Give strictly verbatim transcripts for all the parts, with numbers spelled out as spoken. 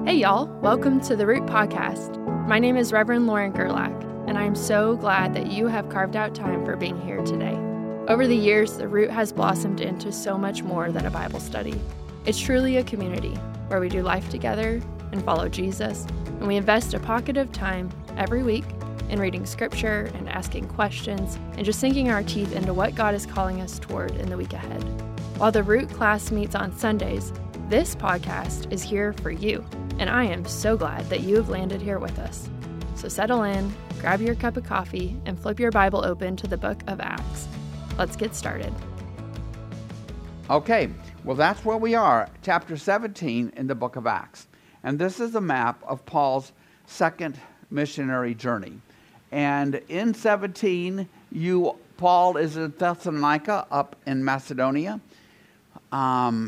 Hey y'all, welcome to the Root Podcast. My name is Reverend Lauren Gerlach, and I am so glad that you have carved out time for being here today. Over the years, the Root has blossomed into so much more than a Bible study. It's truly a community where we do life together and follow Jesus, and we invest a pocket of time every week in reading scripture and asking questions and just sinking our teeth into what God is calling us toward in the week ahead. While the Root class meets on Sundays, this podcast is here for you. And I am so glad that you have landed here with us. So settle in, grab your cup of coffee, and flip your Bible open to the book of Acts. Let's get started. Okay, well that's where we are, chapter seventeen in the book of Acts. And this is a map of Paul's second missionary journey. And in seventeen, you Paul is in Thessalonica up in Macedonia. Um...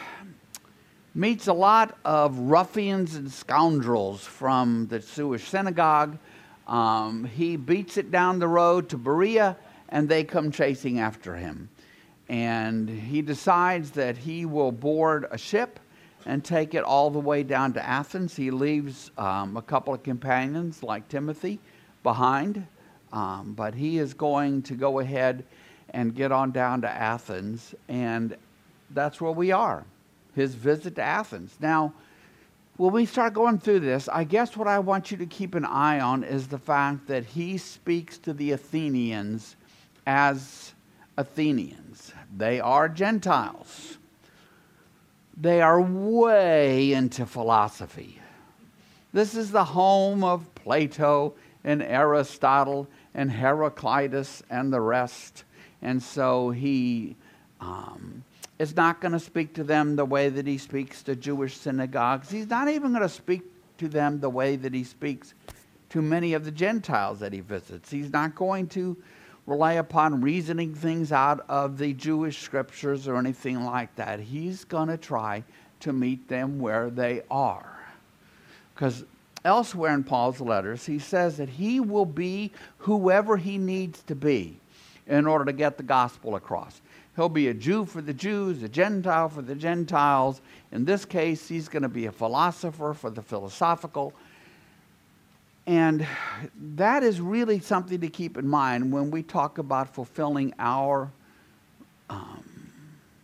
meets a lot of ruffians and scoundrels from the Jewish synagogue. Um, he beats it down the road to Berea, and they come chasing after him. And he decides that he will board a ship and take it all the way down to Athens. He leaves um, a couple of companions like Timothy behind, um, but he is going to go ahead and get on down to Athens, and that's where we are. His visit to Athens. Now, when we start going through this, I guess what I want you to keep an eye on is the fact that he speaks to the Athenians as Athenians. They are Gentiles. They are way into philosophy. This is the home of Plato and Aristotle and Heraclitus and the rest. And so he... Um, is not going to speak to them the way that he speaks to Jewish synagogues. He's not even going to speak to them the way that he speaks to many of the Gentiles that he visits. He's not going to rely upon reasoning things out of the Jewish scriptures or anything like that. He's going to try to meet them where they are. Because elsewhere in Paul's letters, he says that he will be whoever he needs to be in order to get the gospel across. He'll be a Jew for the Jews, a Gentile for the Gentiles. In this case, he's going to be a philosopher for the philosophical. And that is really something to keep in mind when we talk about fulfilling our um,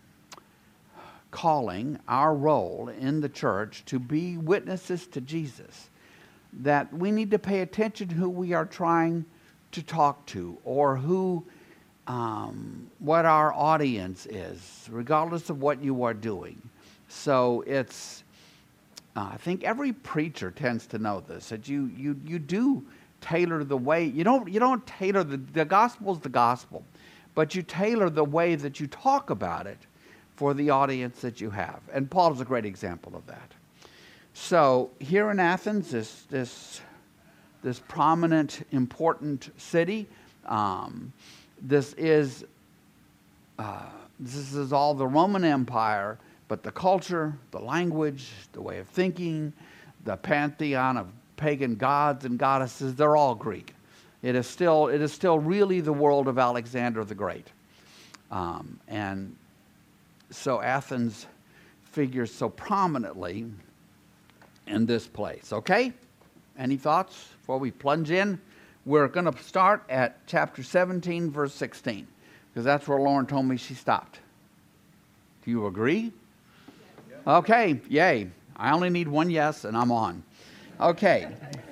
calling, our role in the church to be witnesses to Jesus. That we need to pay attention to who we are trying to talk to, or who Um, what our audience is, regardless of what you are doing. So it's, uh, I think every preacher tends to know this, that you you you do tailor the way, you don't you don't tailor, the, the gospel is the gospel, but you tailor the way that you talk about it for the audience that you have. And Paul is a great example of that. So here in Athens, this, this, this prominent, important city, um, This is uh, this is all the Roman Empire, but the culture, the language, the way of thinking, the pantheon of pagan gods and goddesses, they're all Greek. It is still it is still really the world of Alexander the Great. Um, and so Athens figures so prominently in this place. Okay? Any thoughts before we plunge in? We're going to start at chapter seventeen, verse sixteen, because that's where Lauren told me she stopped. Do you agree? Yeah. Okay, yay. I only need one yes, and I'm on. Okay.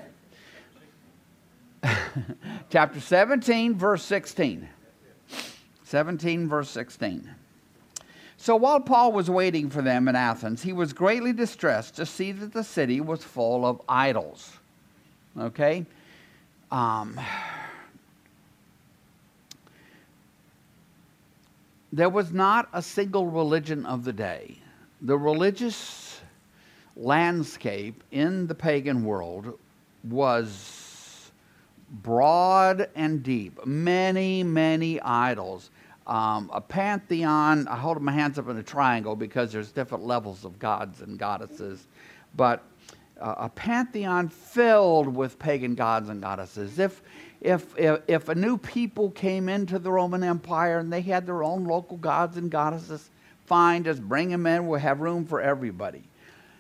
Chapter seventeen, verse sixteen. seventeen, verse sixteen. So while Paul was waiting for them in Athens, he was greatly distressed to see that the city was full of idols. Okay? Um, there was not a single religion of the day. The religious landscape in the pagan world was broad and deep. Many, many idols. Um, a pantheon, I hold my hands up in a triangle because there's different levels of gods and goddesses. But Uh, a pantheon filled with pagan gods and goddesses. If, if, if, if a new people came into the Roman Empire and they had their own local gods and goddesses, fine, just bring them in. We'll have room for everybody.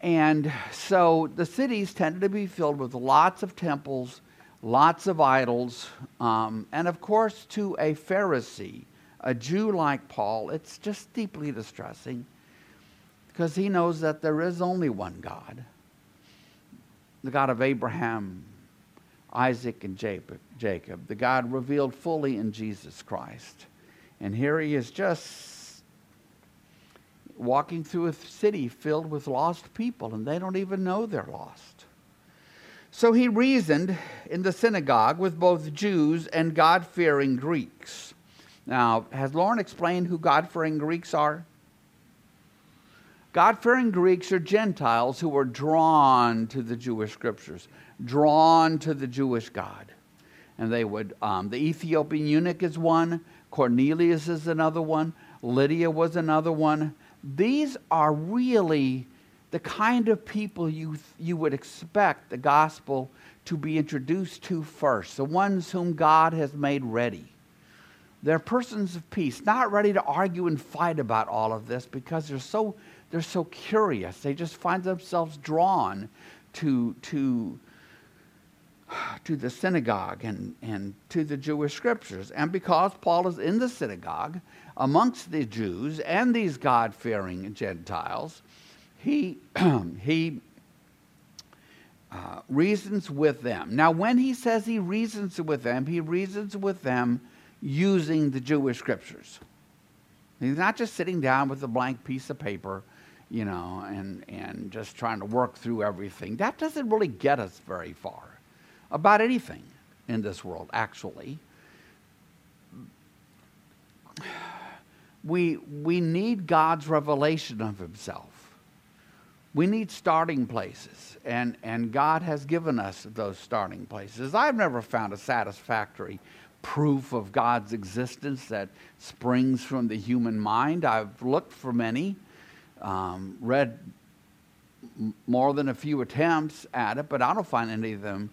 And so the cities tended to be filled with lots of temples, lots of idols, um, and of course to a Pharisee, a Jew like Paul, it's just deeply distressing because he knows that there is only one God, the God of Abraham, Isaac, and Jacob, the God revealed fully in Jesus Christ. And here he is just walking through a city filled with lost people, and they don't even know they're lost. So he reasoned in the synagogue with both Jews and God-fearing Greeks. Now, has Lauren explained who God-fearing Greeks are? God-fearing Greeks are Gentiles who were drawn to the Jewish scriptures, drawn to the Jewish God. And they would, um, the Ethiopian eunuch is one, Cornelius is another one, Lydia was another one. These are really the kind of people you, you would expect the gospel to be introduced to first, the ones whom God has made ready. They're persons of peace, not ready to argue and fight about all of this because they're so, they're so curious. They just find themselves drawn to, to, to the synagogue and, and to the Jewish scriptures. And because Paul is in the synagogue amongst the Jews and these God-fearing Gentiles, he, he uh, reasons with them. Now, when he says he reasons with them, he reasons with them using the Jewish scriptures. He's not just sitting down with a blank piece of paper, you know, and, and just trying to work through everything. That doesn't really get us very far about anything in this world, actually. We, we need God's revelation of himself. We need starting places, and, and God has given us those starting places. I've never found a satisfactory proof of God's existence that springs from the human mind. I've looked for many, um, read m- more than a few attempts at it, but I don't find any of them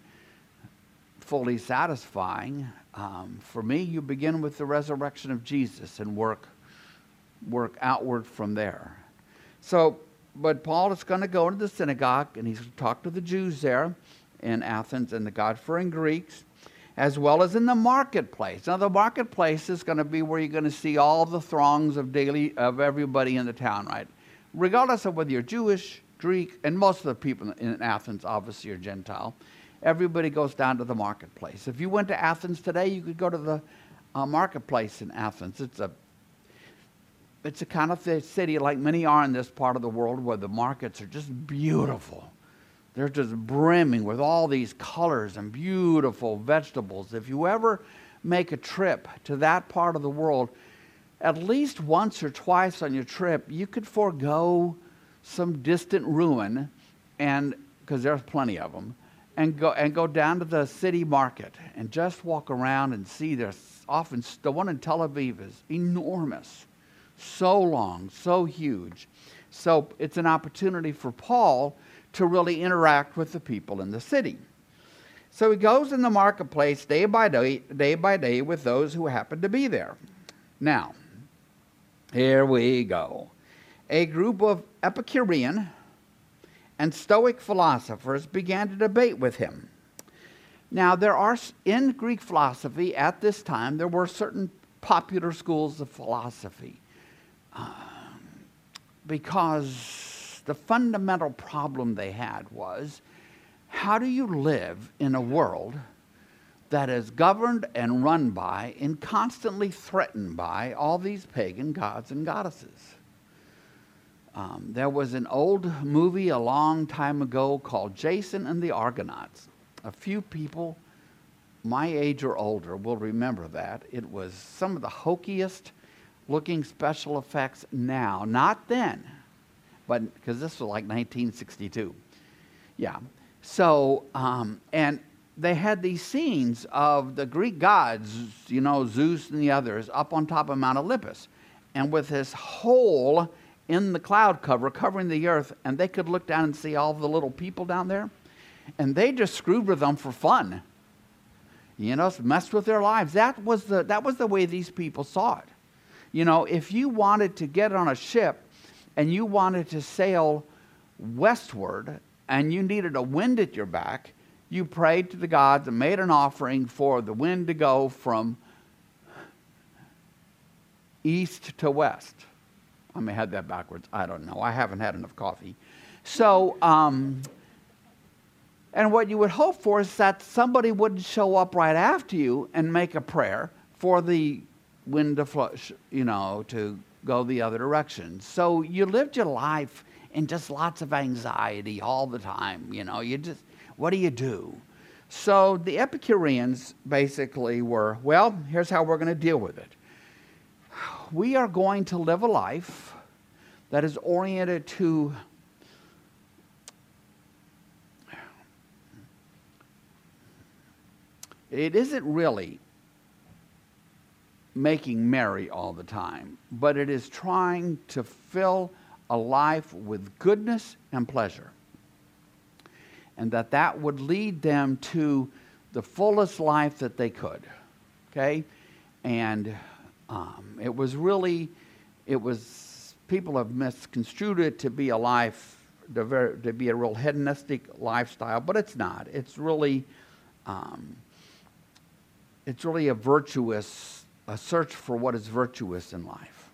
fully satisfying. Um, for me, you begin with the resurrection of Jesus and work, work outward from there. So, but Paul is going to go into the synagogue, and he's going to talk to the Jews there in Athens and the God-fearing Greeks, as well as in the marketplace. Now, the marketplace is going to be where you're going to see all the throngs of daily of everybody in the town, right? Regardless of whether you're Jewish, Greek, and most of the people in Athens obviously are Gentile. Everybody goes down to the marketplace. If you went to Athens today, you could go to the uh, marketplace in Athens. It's a it's a kind of city like many are in this part of the world where the markets are just beautiful. They're just brimming with all these colors and beautiful vegetables. If you ever make a trip to that part of the world, at least once or twice on your trip, you could forego some distant ruin, and because there's plenty of them, and go and go down to the city market and just walk around and see. There's often the one in Tel Aviv is enormous, so long, so huge. So it's an opportunity for Paul to really interact with the people in the city. So he goes in the marketplace day by day, day by day with those who happen to be there. Now, here we go. A group of Epicurean and Stoic philosophers began to debate with him. Now, there are, in Greek philosophy at this time, there were certain popular schools of philosophy um, because the fundamental problem they had was, how do you live in a world that is governed and run by and constantly threatened by all these pagan gods and goddesses? Um, there was an old movie a long time ago called Jason and the Argonauts. A few people my age or older will remember that. It was some of the hokiest looking special effects now, not then. But because this was like nineteen sixty-two. Yeah. So, um, and they had these scenes of the Greek gods, you know, Zeus and the others, up on top of Mount Olympus. And with this hole in the cloud cover, covering the earth, and they could look down and see all the little people down there. And they just screwed with them for fun. You know, messed with their lives. That was the, that was the way these people saw it. You know, if you wanted to get on a ship and you wanted to sail westward and you needed a wind at your back, you prayed to the gods and made an offering for the wind to go from east to west. I may have that backwards. I don't know. I haven't had enough coffee. So, um, and what you would hope for is that somebody wouldn't show up right after you and make a prayer for the wind to flush, you know, to go the other direction. So you lived your life in just lots of anxiety all the time. You know, you just, what do you do? So the Epicureans basically were, well, here's how we're going to deal with it. We are going to live a life that is oriented to it isn't really making merry all the time, but it is trying to fill a life with goodness and pleasure. And that that would lead them to the fullest life that they could. Okay? And um, it was really, it was, people have misconstrued it to be a life, to, ver- to be a real hedonistic lifestyle, but it's not. It's really, um, it's really a virtuous, a search for what is virtuous in life.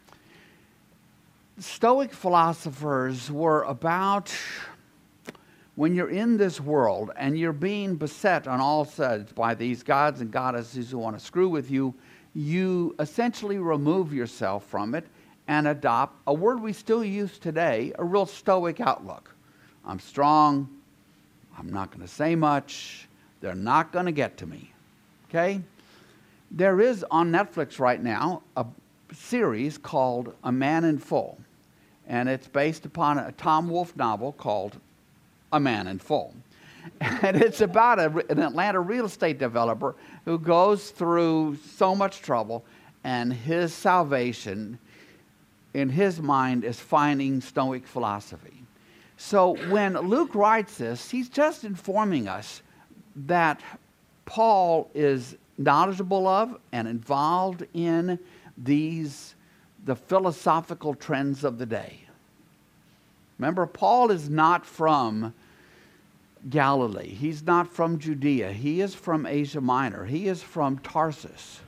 Stoic philosophers were about, when you're in this world and you're being beset on all sides by these gods and goddesses who want to screw with you, you essentially remove yourself from it and adopt a word we still use today, a real stoic outlook. I'm strong. I'm not going to say much. They're not going to get to me. Okay? There is on Netflix right now a series called A Man in Full. And it's based upon a Tom Wolfe novel called A Man in Full. And it's about a, an Atlanta real estate developer who goes through so much trouble, and his salvation, in his mind, is finding Stoic philosophy. So when Luke writes this, he's just informing us that Paul is knowledgeable of and involved in these, the philosophical trends of the day. Remember, Paul is not from Galilee. He's not from Judea. He is from Asia Minor. He is from Tarsus,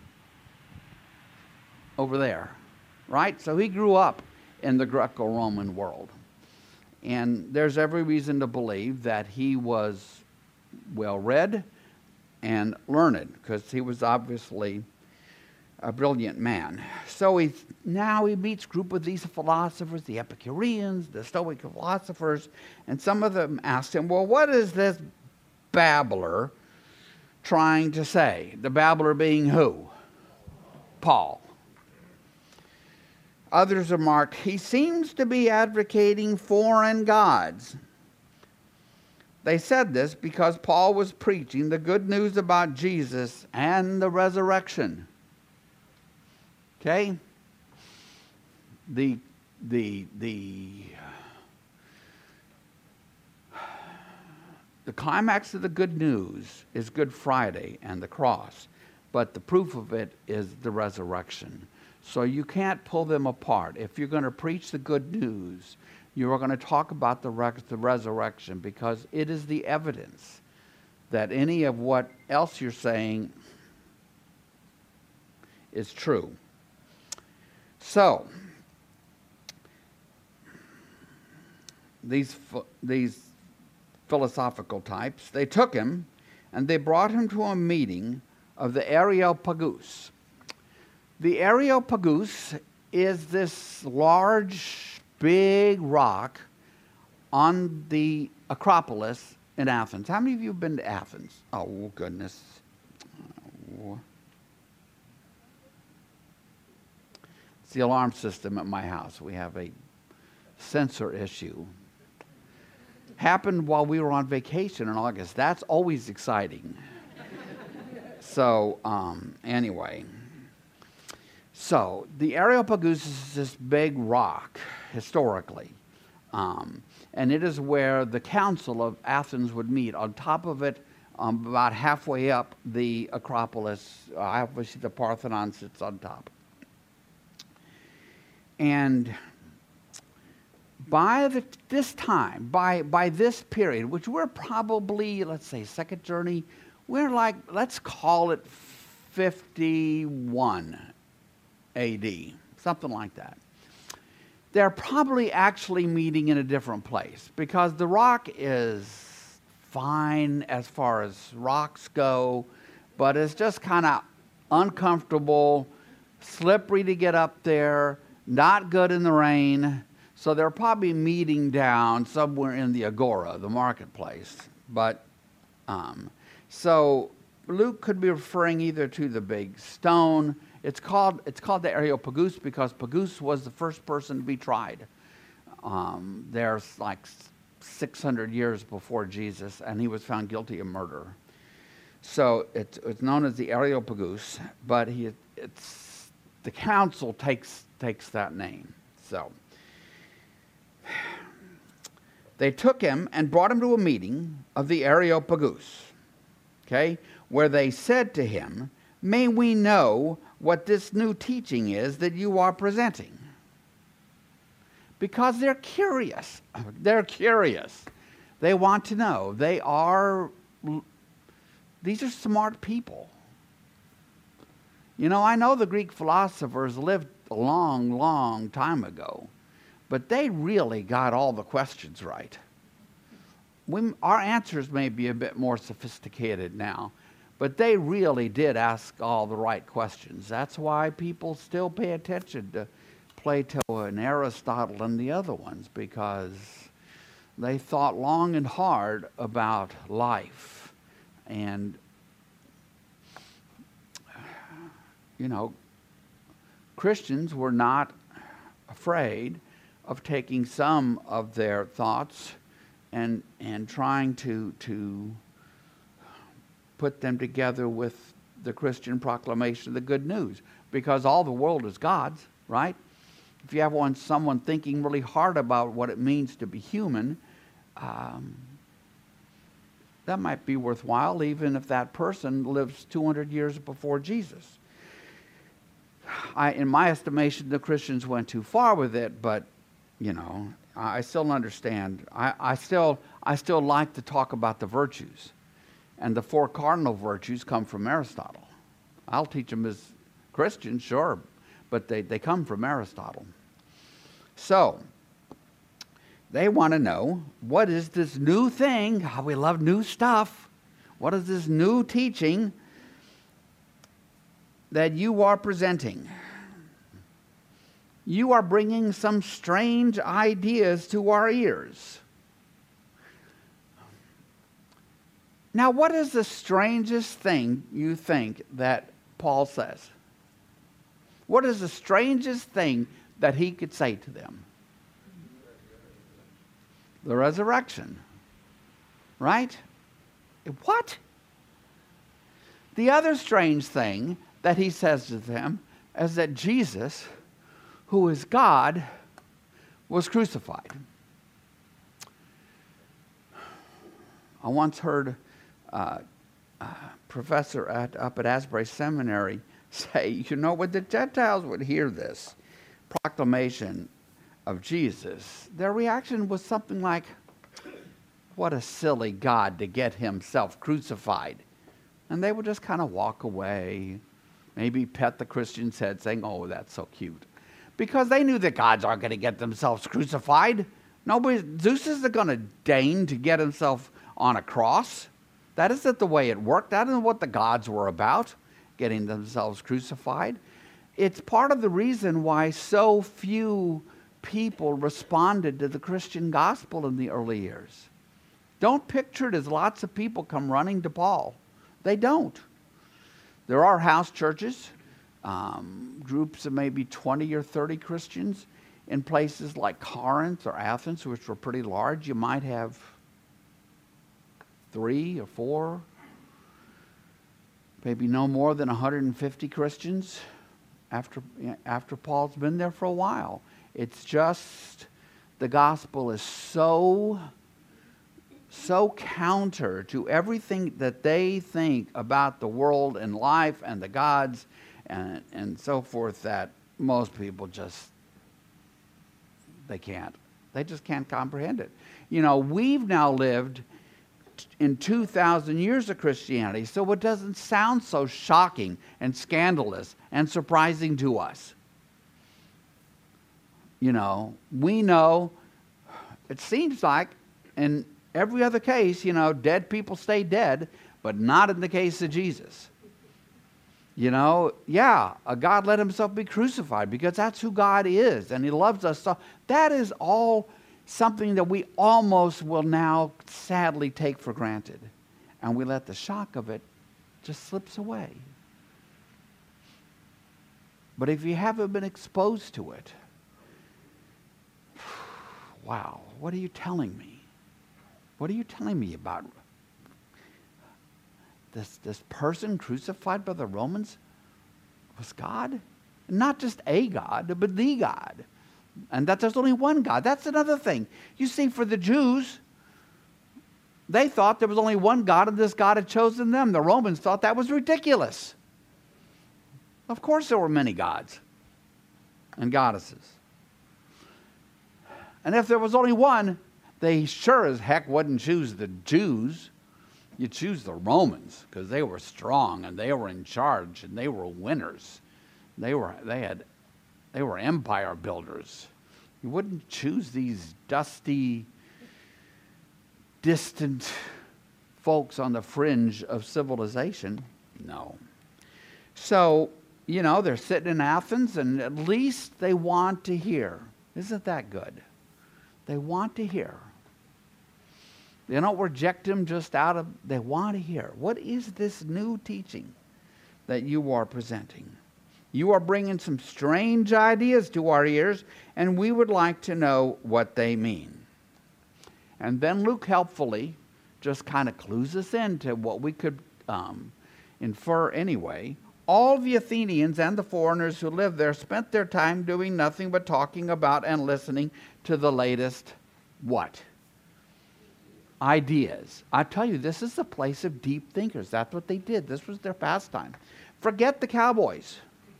over there, right? So he grew up in the Greco-Roman world. And there's every reason to believe that he was well-read and learned, because he was obviously a brilliant man. So he now he meets a group of these philosophers, the Epicureans, the Stoic philosophers, and some of them asked him, well, what is this babbler trying to say? The babbler being who? Paul. Others remarked, he seems to be advocating foreign gods. They said this because Paul was preaching the good news about Jesus and the resurrection. Okay? The, the, the, the climax of the good news is Good Friday and the cross, but the proof of it is the resurrection. So you can't pull them apart. If you're going to preach the good news, you are going to talk about the, re- the resurrection, because it is the evidence that any of what else you're saying is true. So, these, these philosophical types, they took him and they brought him to a meeting of the Areopagus. The Areopagus is this large, big rock on the Acropolis in Athens. How many of you have been to Athens? Oh, goodness. Oh. It's the alarm system at my house. We have a sensor issue. Happened while we were on vacation in August. That's always exciting. So, um, anyway. So, the Areopagus is this big rock, historically. Um, and it is where the council of Athens would meet. On top of it, um, about halfway up the Acropolis, uh, obviously the Parthenon sits on top. And By the, this time, by, by this period, which we're probably, let's say, second journey, we're like, let's call it fifty-one A D, something like that. They're probably actually meeting in a different place because the rock is fine as far as rocks go, but it's just kind of uncomfortable, slippery to get up there, not good in the rain. So they're probably meeting down somewhere in the agora, the marketplace. But um, so Luke could be referring either to the big stone. It's called it's called the Areopagus because Pagus was the first person to be tried. Um, there's like six hundred years before Jesus, and he was found guilty of murder. So it's, it's known as the Areopagus, but he it's the council takes takes that name. So. They took him and brought him to a meeting of the Areopagus, okay, where they said to him, "May we know what this new teaching is that you are presenting?" Because they're curious. They're curious. They want to know. They are, these are smart people. You know, I know the Greek philosophers lived a long, long time ago. But they really got all the questions right. We, our answers may be a bit more sophisticated now, but they really did ask all the right questions. That's why people still pay attention to Plato and Aristotle and the other ones, because they thought long and hard about life. And, you know, Christians were not afraid of taking some of their thoughts and and trying to to put them together with the Christian proclamation of the good news, because all the world is God's, right? If you have one someone thinking really hard about what it means to be human, um, that might be worthwhile, even if that person lives two hundred years before Jesus. I, in my estimation, the Christians went too far with it, but you know, I still understand. I, I still I still like to talk about the virtues. And the four cardinal virtues come from Aristotle. I'll teach them as Christians, sure, but they, they come from Aristotle. So, they want to know, what is this new thing? How we love new stuff. What is this new teaching that you are presenting? You are bringing some strange ideas to our ears. Now, what is the strangest thing you think that Paul says? What is the strangest thing that he could say to them? The resurrection. Right? What? The other strange thing that he says to them is that Jesus, who is God, was crucified. I once heard uh, a professor at, up at Asbury Seminary say, you know, when the Gentiles would hear this proclamation of Jesus, their reaction was something like, what a silly God to get himself crucified. And they would just kind of walk away, maybe pet the Christian's head saying, oh, that's so cute. Because they knew that gods aren't going to get themselves crucified. Nobody, Zeus isn't going to deign to get himself on a cross. That isn't the way it worked. That isn't what the gods were about, getting themselves crucified. It's part of the reason why so few people responded to the Christian gospel in the early years. Don't picture it as lots of people come running to Paul. They don't. There are house churches, um, groups of maybe twenty or thirty Christians in places like Corinth or Athens, which were pretty large. You might have three or four, maybe no more than one hundred fifty Christians after, after Paul's been there for a while. It's just the gospel is so, so counter to everything that they think about the world and life and the gods and, and so forth that most people just, they can't. They just can't comprehend it. You know, we've now lived in two thousand years of Christianity, so it doesn't sound so shocking and scandalous and surprising to us. You know, we know, it seems like in every other case, you know, dead people stay dead, but not in the case of Jesus. You know, yeah, God let himself be crucified because that's who God is, and he loves us. So that is all something that we almost will now sadly take for granted. And we let the shock of it just slips away. But if you haven't been exposed to it, wow, what are you telling me? What are you telling me about this, this person crucified by the Romans was God? Not just a God, but the God. And that there's only one God. That's another thing. You see, for the Jews, they thought there was only one God and this God had chosen them. The Romans thought that was ridiculous. Of course there were many gods and goddesses. And if there was only one, they sure as heck wouldn't choose the Jews. You choose the Romans because they were strong and they were in charge and they were winners. They were they had they were empire builders. You wouldn't choose these dusty, distant folks on the fringe of civilization. No. So, you know, they're sitting in Athens and at least they want to hear. Isn't that good? They want to hear. They don't reject him just out of, they want to hear. What is this new teaching that you are presenting? You are bringing some strange ideas to our ears, and we would like to know what they mean. And then Luke helpfully just kind of clues us into what we could um, infer anyway. All the Athenians and the foreigners who lived there spent their time doing nothing but talking about and listening to the latest what? Ideas. I tell you, this is a place of deep thinkers. That's what they did. This was their pastime. Forget the Cowboys.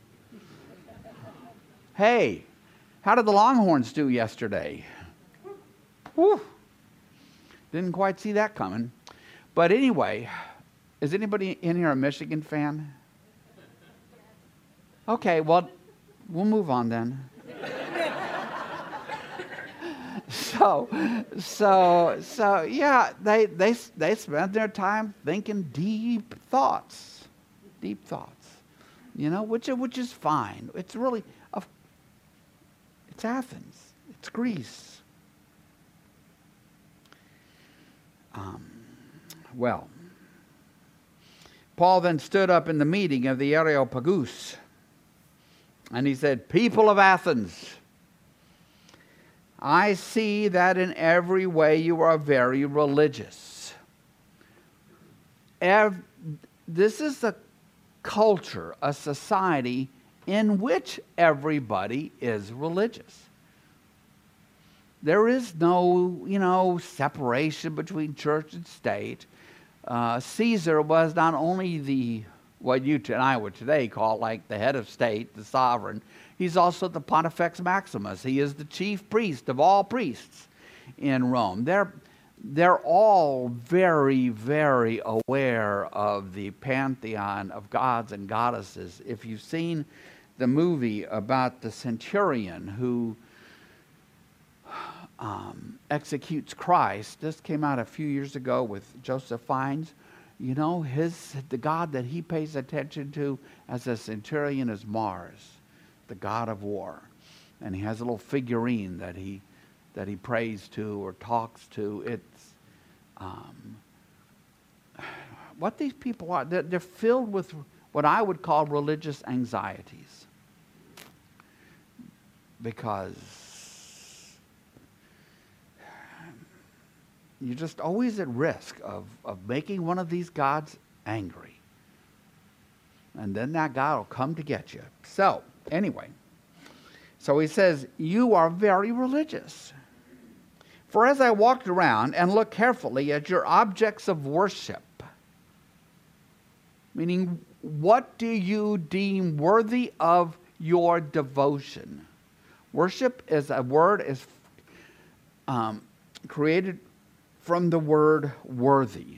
Hey, how did the Longhorns do yesterday? Whew. Didn't quite see that coming. But anyway, is anybody in here a Michigan fan? Okay, well, we'll move on then. So, so, so, yeah, they, they, they spent their time thinking deep thoughts, deep thoughts, you know, which, which is fine. It's really, it's Athens, it's Greece. Um, well, Paul then stood up in the meeting of the Areopagus, and he said, "People of Athens, I see that in every way you are very religious." Ev- this is a culture, a society in which everybody is religious. There is no, you know, separation between church and state. Uh, Caesar was not only the, what you and I would today call like the head of state, the sovereign. He's also the Pontifex Maximus. He is the chief priest of all priests in Rome. They're, they're all very, very aware of the pantheon of gods and goddesses. If you've seen the movie about the centurion who um, executes Christ, this came out a few years ago with Joseph Fiennes. You know, his the God that he pays attention to as a centurion is Mars, the god of war. And he has a little figurine that he that he prays to or talks to. It's um, what these people are. They're, they're filled with what I would call religious anxieties, because you're just always at risk of, of making one of these gods angry. And then that God will come to get you. So, anyway, so he says, you are very religious. For as I walked around and looked carefully at your objects of worship, meaning what do you deem worthy of your devotion? Worship is a word is um, created from the word worthy.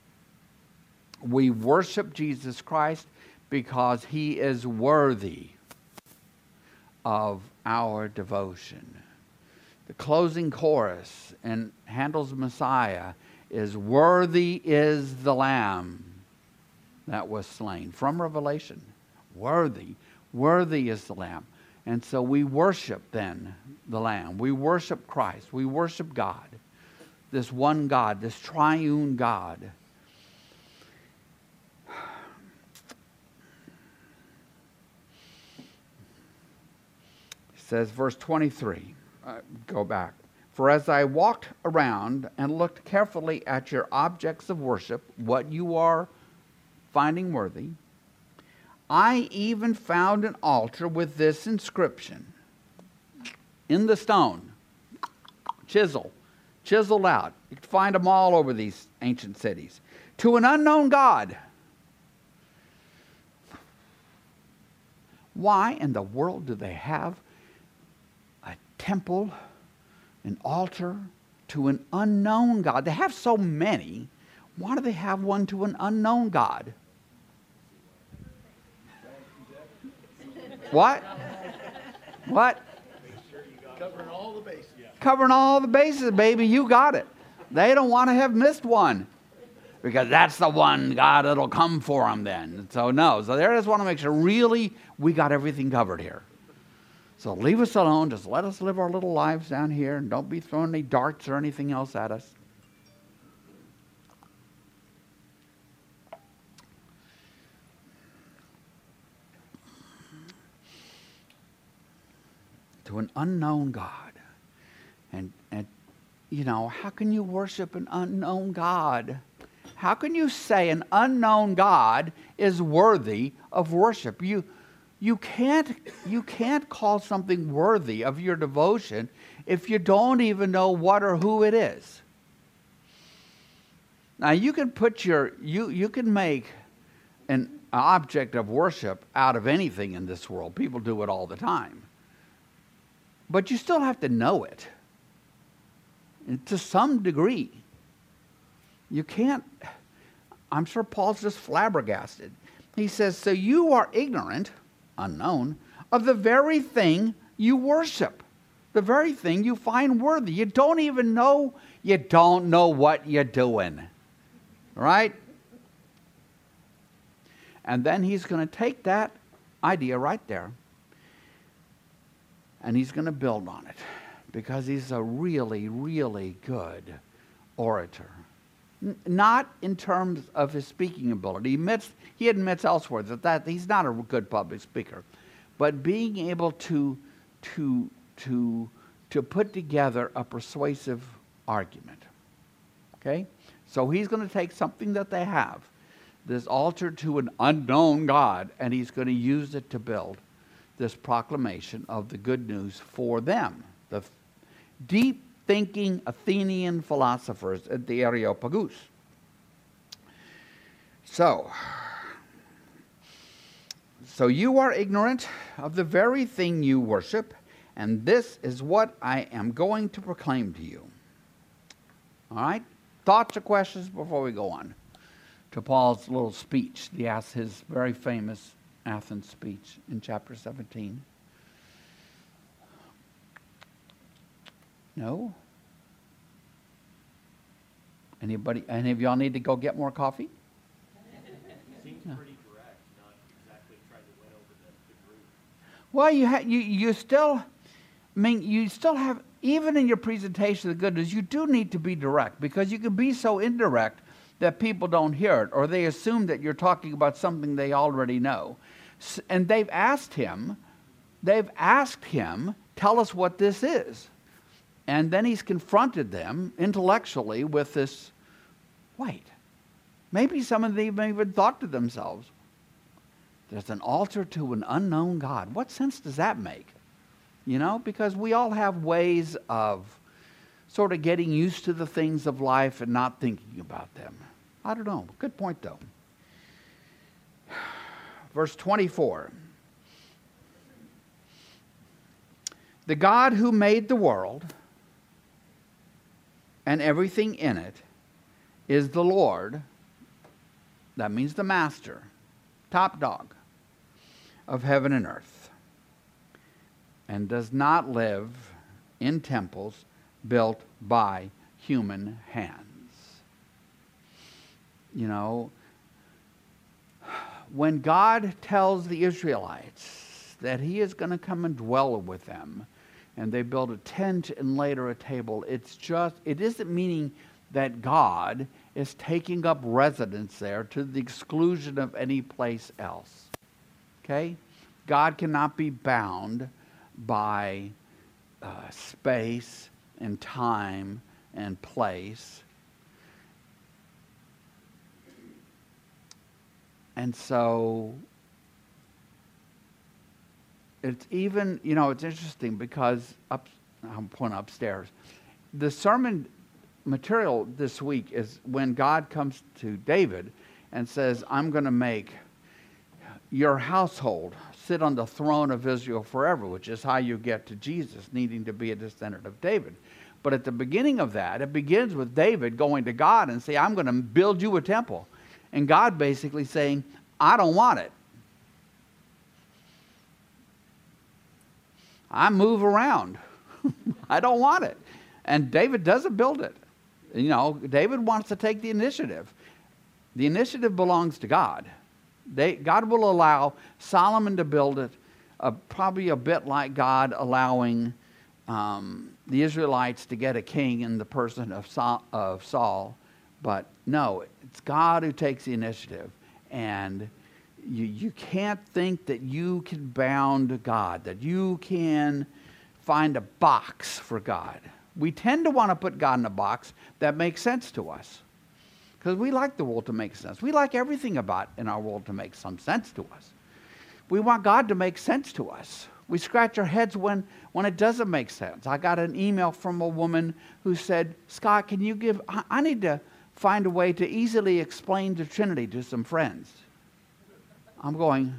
We worship Jesus Christ because he is worthy of our devotion. The closing chorus in Handel's Messiah is, "Worthy is the Lamb that was slain." From Revelation. Worthy. Worthy is the Lamb. And so we worship then the Lamb. We worship Christ. We worship God. This one God, this triune God. It says, verse twenty-three. Uh, go back. "For as I walked around and looked carefully at your objects of worship," what you are finding worthy, "I even found an altar with this inscription in the stone." Chisel. Chiseled out. You can find them all over these ancient cities. "To an unknown God." Why in the world do they have a temple, an altar to an unknown God? They have so many. Why do they have one to an unknown God? What? What? Covering all the bases. Covering all the bases, baby. You got it. They don't want to have missed one, because that's the one God that'll come for them then. So no. So they just want to make sure really we got everything covered here. So leave us alone. Just let us live our little lives down here, and don't be throwing any darts or anything else at us. To an unknown God. And, and, you know, how can you worship an unknown God? How can you say an unknown God is worthy of worship? You, you, can't, you can't call something worthy of your devotion if you don't even know what or who it is. Now, you can put your, you, you can make an object of worship out of anything in this world. People do it all the time. But you still have to know it. And to some degree. You can't, I'm sure Paul's just flabbergasted. He says, "So you are ignorant," unknown, "of the very thing you worship." The very thing you find worthy. You don't even know, you don't know what you're doing. Right? And then he's going to take that idea right there, and he's going to build on it, because he's a really, really good orator. N- not in terms of his speaking ability. He admits, he admits elsewhere that, that he's not a good public speaker. But being able to, to, to, to put together a persuasive argument. Okay? So he's going to take something that they have, this altar to an unknown God, and he's going to use it to build this proclamation of the good news for them, the deep-thinking Athenian philosophers at the Areopagus. So, so you are ignorant of the very thing you worship, and this is what I am going to proclaim to you. All right? Thoughts or questions before we go on to Paul's little speech? He asks his very famous Athens speech in chapter seventeen. No? Anybody, any of y'all need to go get more coffee? Seems pretty direct, not exactly trying to win over the, the group. Well, you, ha- you you still, I mean, you still have, even in your presentation of the good news, you do need to be direct, because you can be so indirect that people don't hear it, or they assume that you're talking about something they already know. And they've asked him, they've asked him, tell us what this is. And then he's confronted them intellectually with this, wait, maybe some of them even thought to themselves, there's an altar to an unknown God. What sense does that make? You know, because we all have ways of sort of getting used to the things of life and not thinking about them. I don't know. Good point, though. Verse twenty-four. The God who made the world and everything in it is the Lord, that means the master, top dog of heaven and earth, and does not live in temples built by human hands. You know, when God tells the Israelites that he is going to come and dwell with them, and they build a tent and later a table, it's just, it isn't meaning that God is taking up residence there to the exclusion of any place else. Okay? God cannot be bound by uh, space and time and place. And so it's even, you know, it's interesting because up, I'm pointing upstairs. The sermon material this week is when God comes to David and says, I'm going to make your household sit on the throne of Israel forever, which is how you get to Jesus needing to be a descendant of David. But at the beginning of that, it begins with David going to God and say, I'm going to build you a temple. And God basically saying, I don't want it. I move around. I don't want it. And David doesn't build it. You know, David wants to take the initiative. The initiative belongs to God. They, God will allow Solomon to build it, uh, probably a bit like God allowing um, the Israelites to get a king in the person of Saul, of Saul. But no, it's God who takes the initiative. And you, you can't think that you can bound God, that you can find a box for God. We tend to want to put God in a box that makes sense to us. Because we like the world to make sense. We like everything about in our world to make some sense to us. We want God to make sense to us. We scratch our heads when, when it doesn't make sense. I got an email from a woman who said, Scott, can you give, I, I need to find a way to easily explain the Trinity to some friends. I'm going,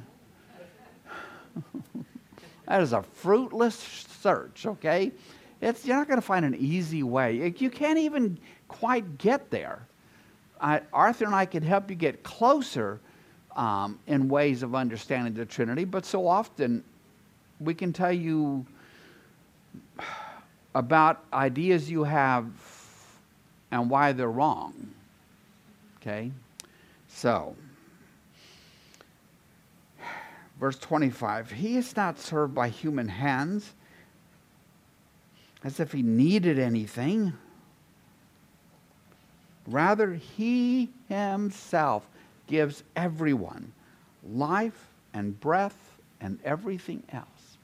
that is a fruitless search, okay? It's, you're not going to find an easy way. You can't even quite get there. I, Arthur and I could help you get closer um, in ways of understanding the Trinity, but so often we can tell you about ideas you have and why they're wrong. Okay? So, verse twenty-five, he is not served by human hands as if he needed anything. Rather, he himself gives everyone life and breath and everything else.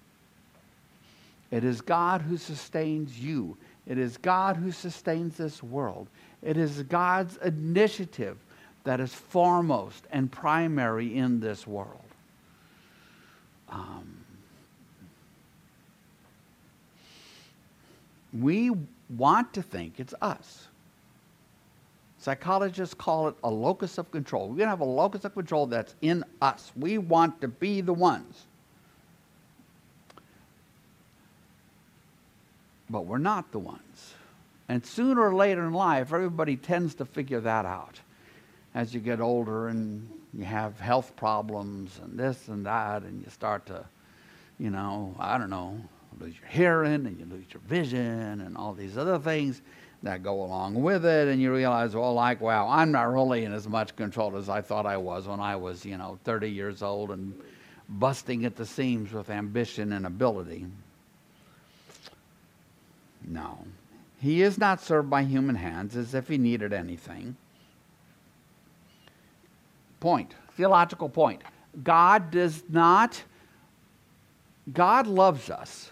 It is God who sustains you. It is God who sustains this world. It is God's initiative that is foremost and primary in this world. Um, we want to think it's us. Psychologists call it a locus of control. We're going to have a locus of control that's in us. We want to be the ones. But we're not the ones. And sooner or later in life, everybody tends to figure that out. As you get older and you have health problems and this and that, and you start to, you know, I don't know, lose your hearing and you lose your vision and all these other things that go along with it, and you realize, well, like, wow, I'm not really in as much control as I thought I was when I was, you know, thirty years old and busting at the seams with ambition and ability. No. He is not served by human hands as if he needed anything. Point. Theological point. God does not, God loves us.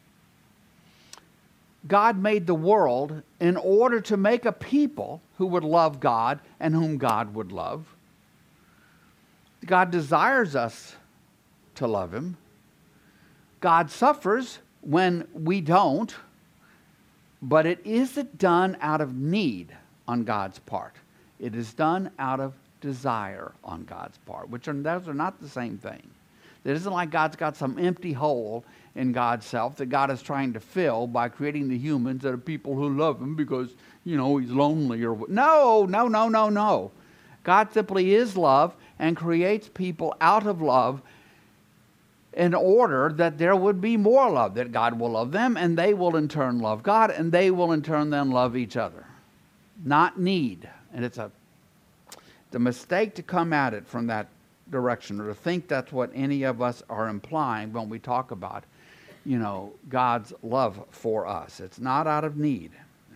God made the world in order to make a people who would love God and whom God would love. God desires us to love him. God suffers when we don't, but it isn't done out of need on God's part. It is done out of desire on God's part, which are, those are not the same thing. It isn't like God's got some empty hole in God's self that God is trying to fill by creating the humans that are people who love him because, you know, he's lonely or what. No, no, no, no, no. God simply is love and creates people out of love in order that there would be more love, that God will love them and they will in turn love God and they will in turn then love each other. Not need. And it's a, it's a mistake to come at it from that direction or to think that's what any of us are implying when we talk about, you know, God's love for us. It's not out of need.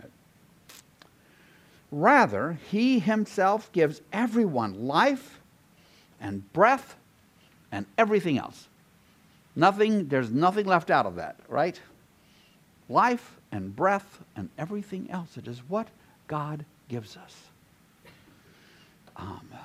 Rather, he himself gives everyone life and breath and everything else. Nothing, there's nothing left out of that, right? Life and breath and everything else. It is what God gives us. Um,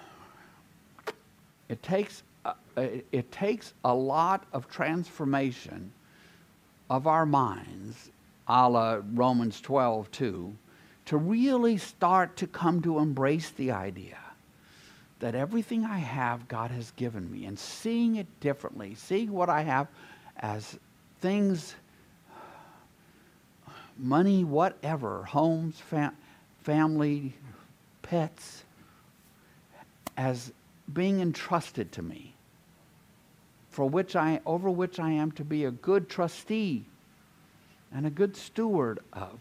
it takes uh, it takes a lot of transformation of our minds, a la Romans twelve two, to really start to come to embrace the idea that everything I have, God has given me, and seeing it differently, seeing what I have as things, money, whatever, homes, fam- family, pets, as being entrusted to me, for which I, over which I am to be a good trustee and a good steward of.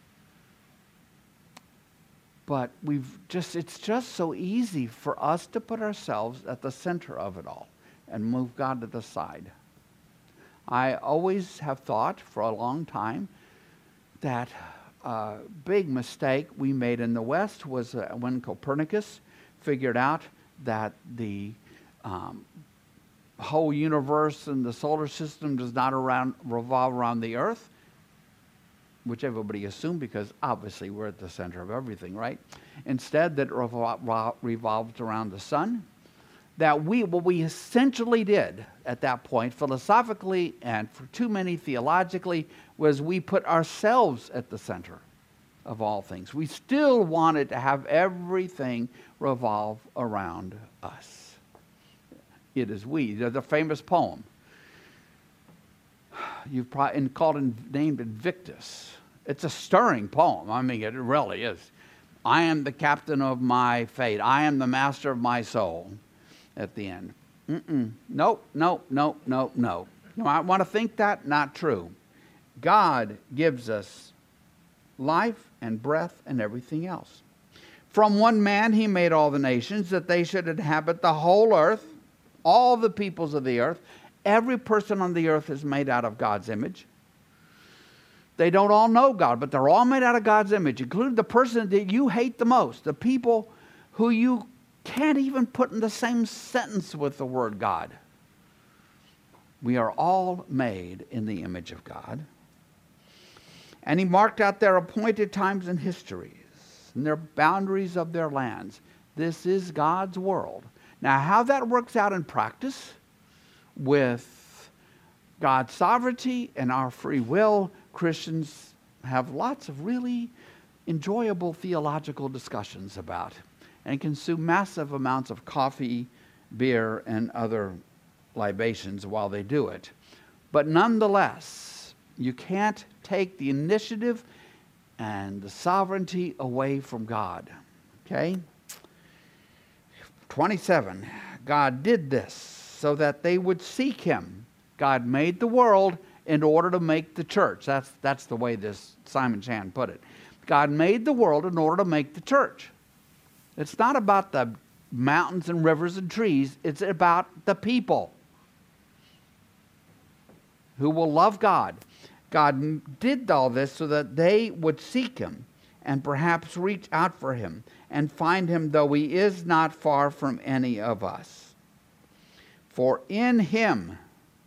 But we've just, it's just so easy for us to put ourselves at the center of it all and move God to the side. I always have thought for a long time that a big mistake we made in the West was uh, when Copernicus figured out that the um, whole universe and the solar system does not around, revolve around the Earth, which everybody assumed because obviously we're at the center of everything, right? Instead, that it revol- revolved around the sun. That we, what we essentially did at that point, philosophically and for too many theologically, was we put ourselves at the center of all things. We still wanted to have everything revolve around us. It is we. There's a famous poem. You've probably called it, named Invictus. It's a stirring poem. I mean, it really is. I am the captain of my fate. I am the master of my soul. At the end, Mm-mm. nope, nope, nope, nope, nope. You might want to think that, not true. God gives us life and breath and everything else. From one man he made all the nations, that they should inhabit the whole earth, all the peoples of the earth. Every person on the earth is made out of God's image. They don't all know God, but they're all made out of God's image, including the person that you hate the most, the people who you can't even put in the same sentence with the word God. We are all made in the image of God. And he marked out their appointed times and histories and their boundaries of their lands. This is God's world. Now, how that works out in practice with God's sovereignty and our free will, Christians have lots of really enjoyable theological discussions about, and consume massive amounts of coffee, beer, and other libations while they do it. But nonetheless, you can't take the initiative and the sovereignty away from God. Okay? twenty-seven, God did this so that they would seek him. God made the world in order to make the church. That's, that's the way this Simon Chan put it. God made the world in order to make the church. It's not about the mountains and rivers and trees. It's about the people who will love God. God did all this so that they would seek him and perhaps reach out for him and find him, though he is not far from any of us. For in him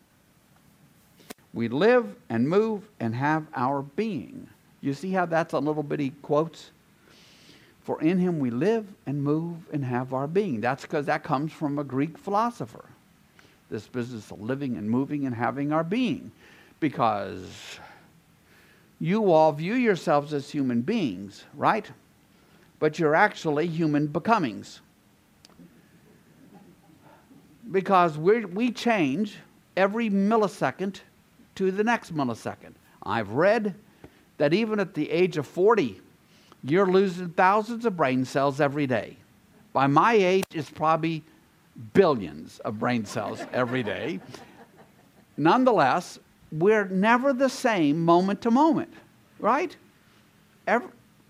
we live and move and have our being. You see how that's a little bitty quotes? For in him we live and move and have our being. That's because that comes from a Greek philosopher. This business of living and moving and having our being. Because you all view yourselves as human beings, right? But you're actually human becomings. because we we change every millisecond to the next millisecond. I've read that even at the age of forty, you're losing thousands of brain cells every day. By my age, it's probably billions of brain cells every day. Nonetheless, we're never the same moment to moment, right? Every,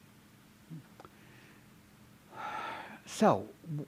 so,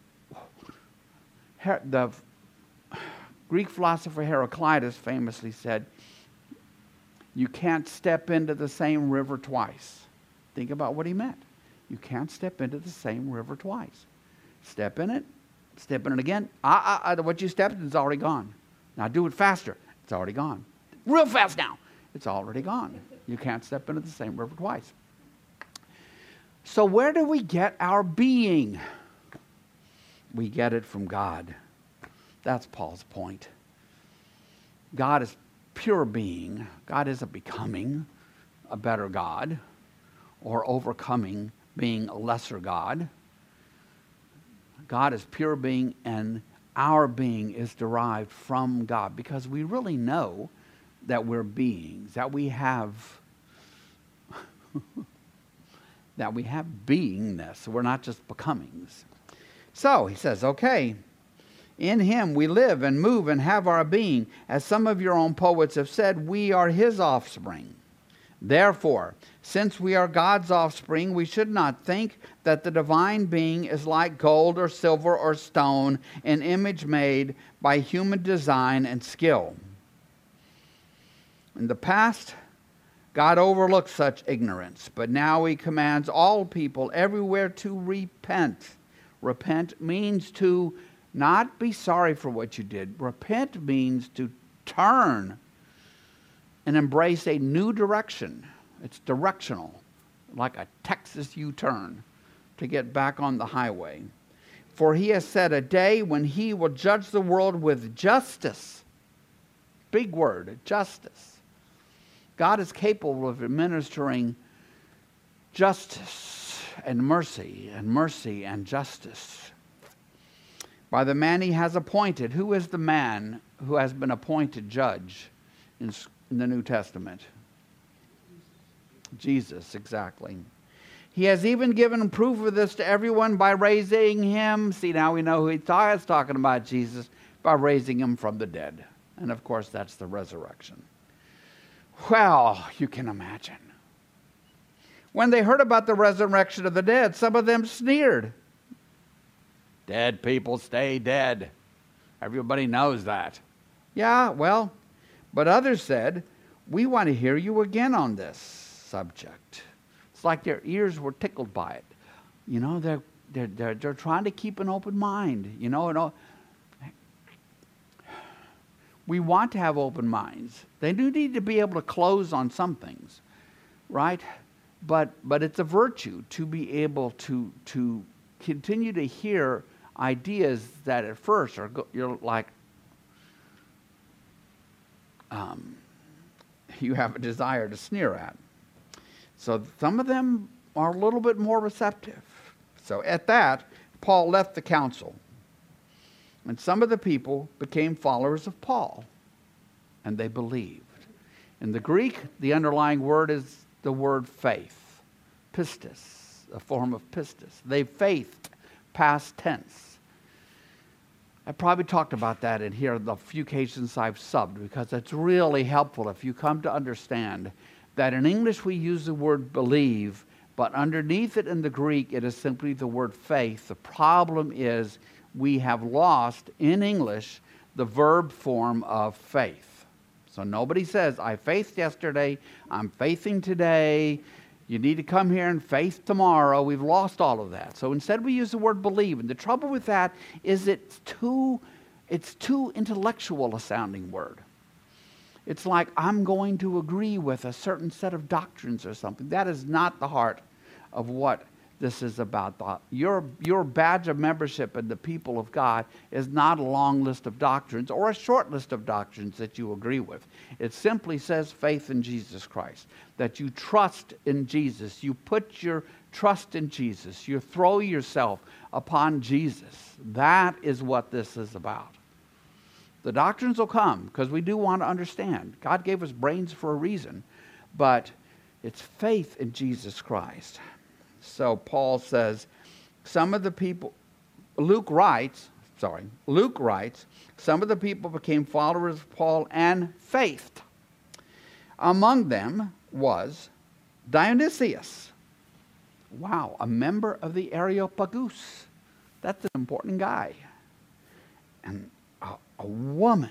Her, the Greek philosopher Heraclitus famously said, you can't step into the same river twice. Think about what he meant. You can't step into the same river twice. Step in it, step in it again. Ah, ah, ah, what you stepped in is already gone. Now do it faster. It's already gone. Real fast now. It's already gone. You can't step into the same river twice. So where do we get our being? We get it from God. That's Paul's point. God is pure being. God isn't becoming a better God or overcoming being a lesser God. God is pure being, and our being is derived from God, because we really know that we're beings, that we have that we have beingness. We're not just becomings. So he says, okay, in him we live and move and have our being. As some of your own poets have said, we are his offspring. Therefore, since we are God's offspring, we should not think that the divine being is like gold or silver or stone, an image made by human design and skill. In the past, God overlooked such ignorance, but now he commands all people everywhere to repent. Repent means to not be sorry for what you did. Repent means to turn and embrace a new direction. It's directional, like a Texas U-turn, to get back on the highway. For he has set a day when he will judge the world with justice. Big word, justice. God is capable of administering justice and mercy, and mercy and justice by the man he has appointed. Who is the man who has been appointed judge in, in the New Testament? Jesus, exactly. He has even given proof of this to everyone by raising him. See, now we know who he's talking about, Jesus, by raising him from the dead. And of course, that's the resurrection. Well, you can imagine. When they heard about the resurrection of the dead, some of them sneered. Dead people stay dead. Everybody knows that. Yeah, well, but others said, we want to hear you again on this subject. It's like their ears were tickled by it. You know, they're, they're, they're, they're trying to keep an open mind. You know, and all. We want to have open minds. They do need to be able to close on some things, right? But but it's a virtue to be able to to continue to hear ideas that at first are you're like um, you have a desire to sneer at. So some of them are a little bit more receptive. So at that, Paul left the council. And some of the people became followers of Paul, and they believed. In the Greek, the underlying word is the word faith, pistis, a form of pistis. They faithed, past tense. I probably talked about that in here the few occasions I've subbed, because it's really helpful if you come to understand that in English we use the word believe, but underneath it in the Greek it is simply the word faith. The problem is we have lost in English the verb form of faith. So nobody says, I faithed yesterday, I'm faithing today, you need to come here and faith tomorrow. We've lost all of that. So instead we use the word believe. And the trouble with that is it's too, it's too intellectual a sounding word. It's like I'm going to agree with a certain set of doctrines or something. That is not the heart of what this is about. Your, your badge of membership in the people of God is not a long list of doctrines or a short list of doctrines that you agree with. It simply says faith in Jesus Christ, that you trust in Jesus. You put your trust in Jesus. You throw yourself upon Jesus. That is what this is about. The doctrines will come because we do want to understand. God gave us brains for a reason, but it's faith in Jesus Christ. So Paul says, some of the people, Luke writes, sorry, Luke writes, some of the people became followers of Paul and faith. Among them was Dionysius. Wow, a member of the Areopagus. That's an important guy. And a, a woman,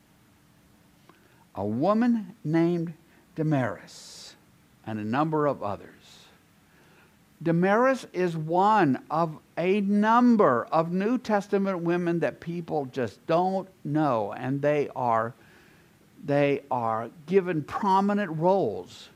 a woman named Damaris, and a number of others. Damaris is one of a number of New Testament women that people just don't know, and they are, they are given prominent roles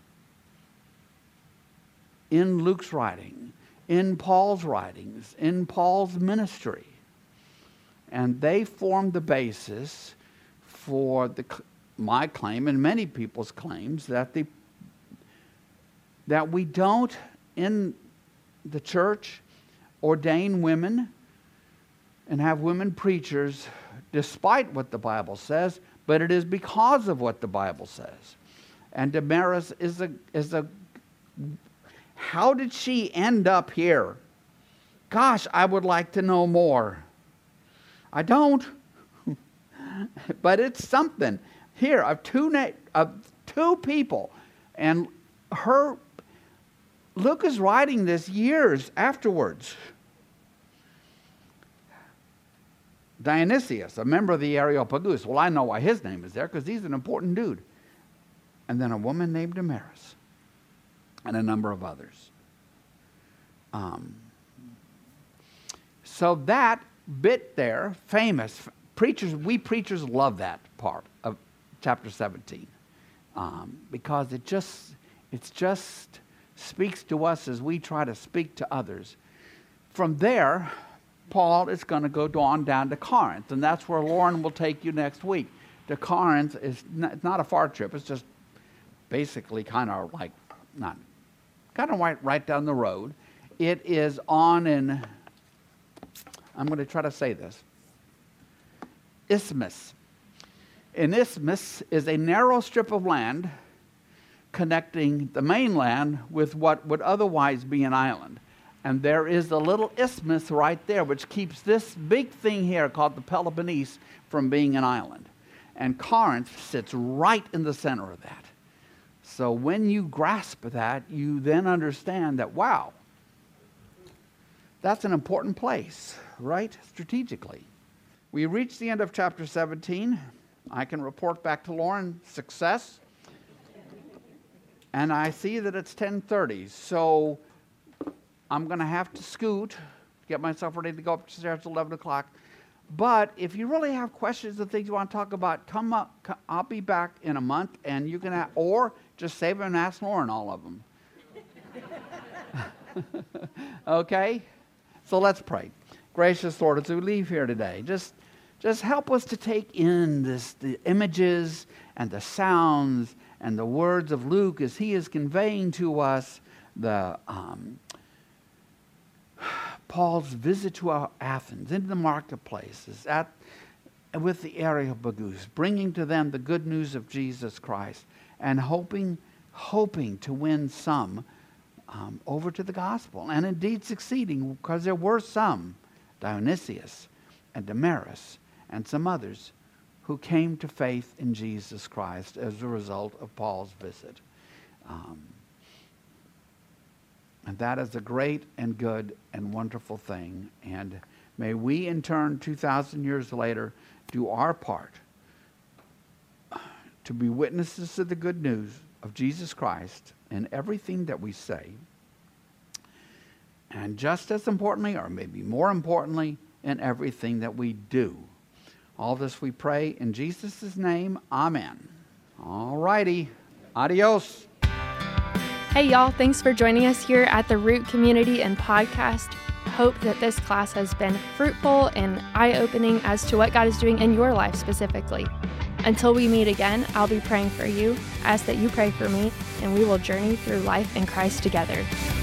in Luke's writing, in Paul's writings, in Paul's ministry. And they form the basis for the, my claim and many people's claims that the that we don't in the church ordain women and have women preachers despite what the Bible says, but it is because of what the Bible says. And Damaris is a is a how did she end up here? Gosh, I would like to know more. I don't. But it's something. Here, of two, na- of two people. And her, Luke is writing this years afterwards. Dionysius, a member of the Areopagus. Well, I know why his name is there, because he's an important dude. And then a woman named Damaris. And a number of others. Um, so that bit there, famous, preachers, we preachers love that part of chapter seventeen. Um, because it just, it's just speaks to us as we try to speak to others. From there, Paul is going to go on down to Corinth, and that's where Lauren will take you next week. To Corinth is not, it's not a far trip. It's just basically kind of like, not, kind of right, right down the road. It is on in, I'm going to try to say this, Isthmus. An isthmus is a narrow strip of land connecting the mainland with what would otherwise be an island. And there is a little isthmus right there which keeps this big thing here called the Peloponnese from being an island. And Corinth sits right in the center of that. So when you grasp that, you then understand that, wow, that's an important place, right? Strategically. We reached the end of chapter seventeen. I can report back to Lauren, success. And I see that it's ten thirty, so I'm going to have to scoot, get myself ready to go upstairs at eleven o'clock. But if you really have questions and things you want to talk about, come up. Come, I'll be back in a month, and you can, have, or just save them and ask Lauren all of them. Okay? So let's pray. Gracious Lord, as we leave here today, just, just help us to take in this, the images and the sounds and the words of Luke as he is conveying to us the um, Paul's visit to Athens, into the marketplaces, at, with the Areopagus, bringing to them the good news of Jesus Christ, and hoping, hoping to win some um, over to the gospel, and indeed succeeding, because there were some, Dionysius and Damaris and some others, who came to faith in Jesus Christ as a result of Paul's visit. Um, And that is a great and good and wonderful thing. And may we, in turn, two thousand years later, do our part to be witnesses to the good news of Jesus Christ in everything that we say. And just as importantly, or maybe more importantly, in everything that we do. All this we pray in Jesus' name. Amen. All righty. Adios. Hey y'all, thanks for joining us here at the Root Community and Podcast. Hope that this class has been fruitful and eye-opening as to what God is doing in your life specifically. Until we meet again, I'll be praying for you, ask that you pray for me, and we will journey through life in Christ together.